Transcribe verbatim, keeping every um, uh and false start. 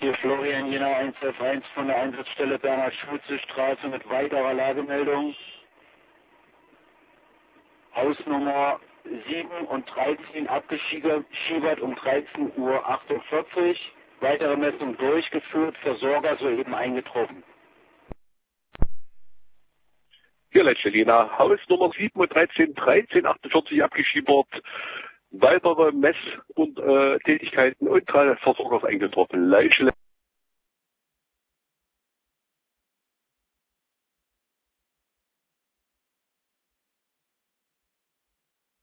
Hier Florian Jena eins F eins von der Einsatzstelle Bernhard-Schulze-Straße mit weiterer Lagemeldung. Hausnummer sieben und dreizehn abgeschiebert um dreizehn Uhr achtundvierzig. Weitere Messung durchgeführt, Versorger soeben eingetroffen. Hier Leitstelle Jena, Hausnummer sieben und dreizehn, dreizehn achtundvierzig abgeschiebert. Weitere Mess- und äh, Tätigkeiten und Versorger eingetroffen. Leitstelle